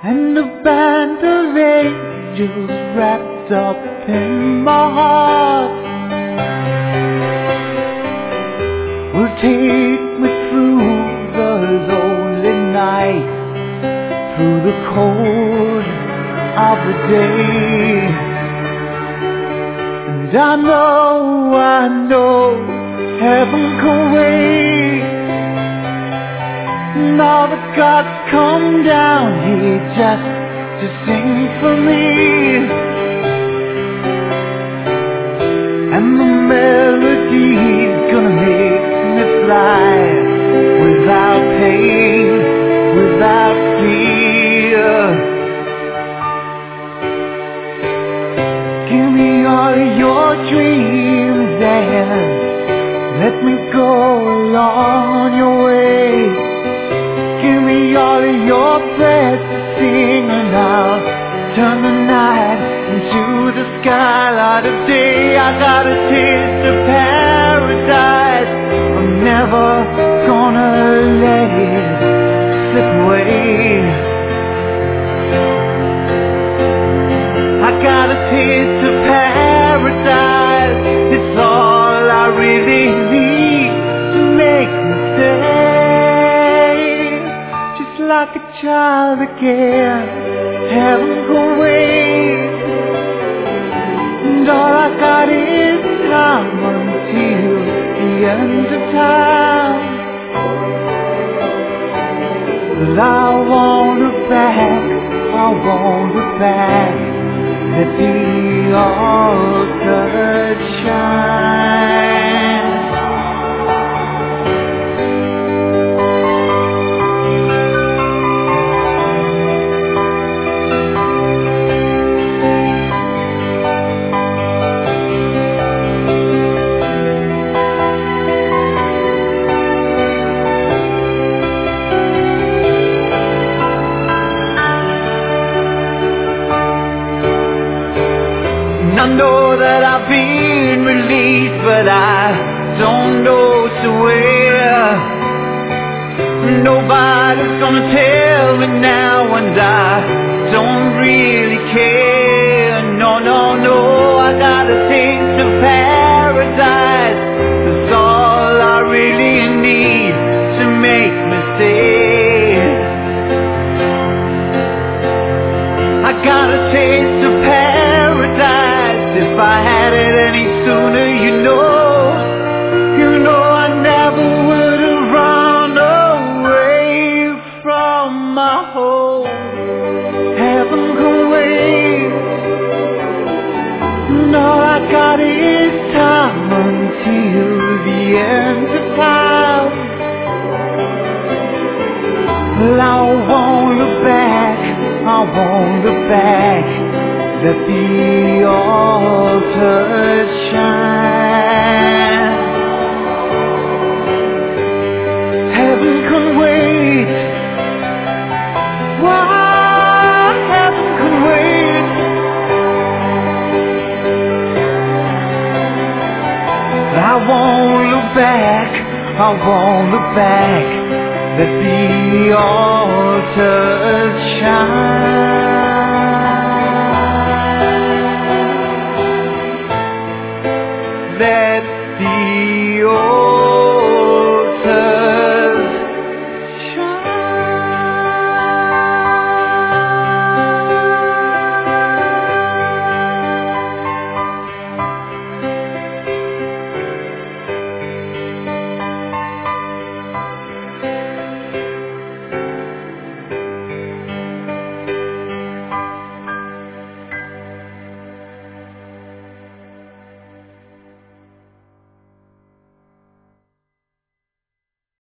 and a band of angels wrapped up in my heart will take me through the lonely night, through the cold of the day. And I know heaven can wait. And all the gods come down here just to sing for me. And the melody's gonna make me fly without pain, without fear. Give me all your dreams and let me go along your way. Give me all of your prayers to sing, and I'll turn the night into the skylight of day. I got a taste of paradise, I'm never gonna let it slip away. I got a taste of paradise, it's all I really need to make me stay. Just like a child again, heaven can wait. And all I got is time until the end of time. But I want her back, I want her back. Let the altar shine. I know that I've been released, but I don't know to where. Nobody's gonna tell me now, and I don't really care. No, no, no, I got a taste of paradise. That's all I really need to make me stay. I got a taste of paradise. If I had it any sooner, you know I never would have run away from my home. Heaven can wait. And all I got is time until the end of time. Well, I won't look back, I won't look back. Let the altar shine. Heaven can wait. Why heaven can wait? I won't look back, I won't look back. Let the altar shine.